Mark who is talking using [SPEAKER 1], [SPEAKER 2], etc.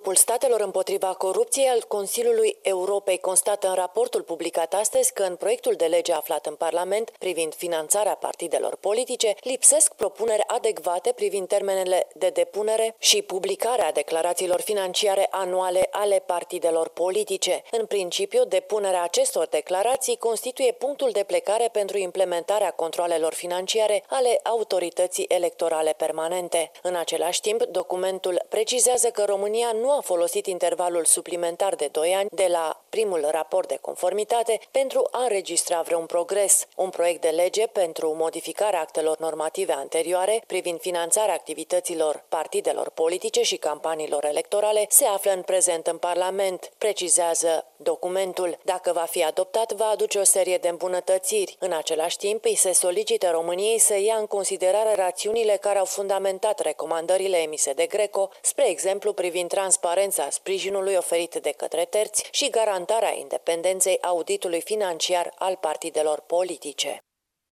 [SPEAKER 1] Grupul Statelor împotriva corupției al Consiliului Europei constată în raportul publicat astăzi că în proiectul de lege aflat în Parlament privind finanțarea partidelor politice lipsesc propuneri adecvate privind termenele de depunere și publicarea declarațiilor financiare anuale ale partidelor politice. În principiu, depunerea acestor declarații constituie punctul de plecare pentru implementarea controalelor financiare ale autorității electorale permanente. În același timp, documentul precizează că România nu a folosit intervalul suplimentar de 2 ani de la primul raport de conformitate pentru a înregistra vreun progres. Un proiect de lege pentru modificarea actelor normative anterioare privind finanțarea activităților partidelor politice și campaniilor electorale se află în prezent în Parlament, precizează documentul. Dacă va fi adoptat, va aduce o serie de îmbunătățiri. În același timp, îi se solicită României să ia în considerare rațiunile care au fundamentat recomandările emise de Greco, spre exemplu privind transparența sprijinului oferit de către terți și garantarea independenței auditului financiar al partidelor politice.